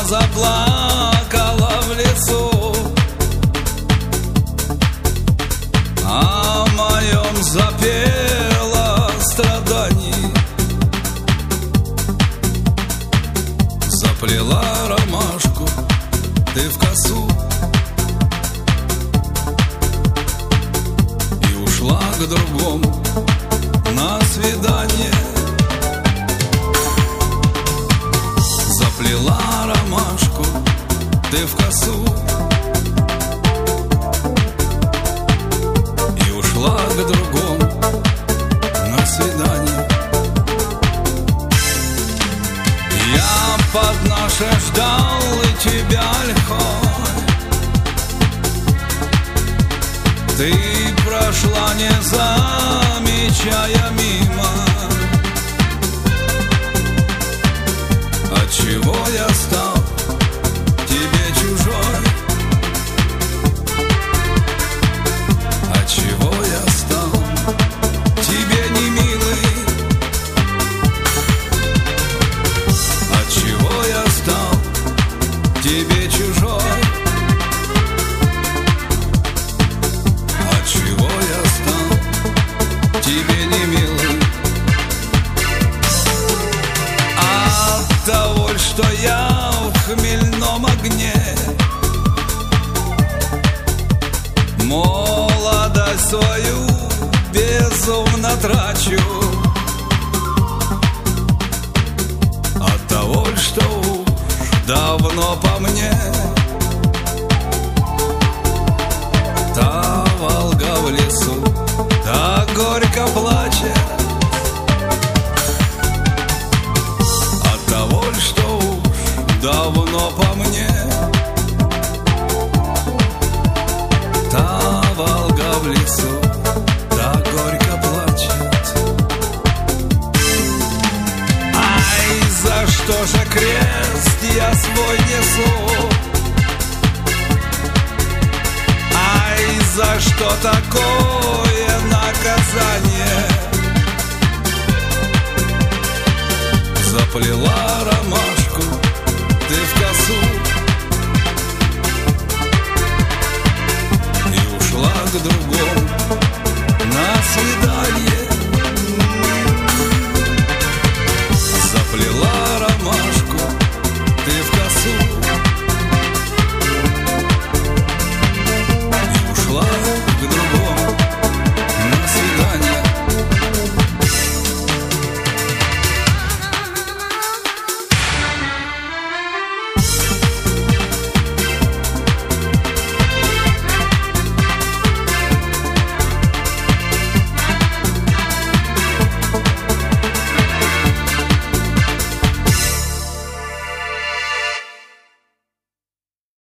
заплакала в лесу о моем запела страданий, заплела ромашку ты в косу и ушла к другому на свидание. Заплела ромашку ты в косу и ушла к другому на свидание. Я под наше ждал и тебя лихой, ты прошла, не замечая мимо. Отчего я стал тебе чужой? Отчего я стал тебе не милый? Отчего я стал тебе чужой? Отчего я стал тебе не милый? От того, что я в хмельном огне молодость свою безумно трачу. От того, что уж давно по мне та Волга в лесу так горько плачет. От того, что уж давно по мне та Волга в лесу так горько плачет. Ай, за что же крест я свой несу? Ай, за что такое наказание? Заплела ромашку ты в косу и ушла к другому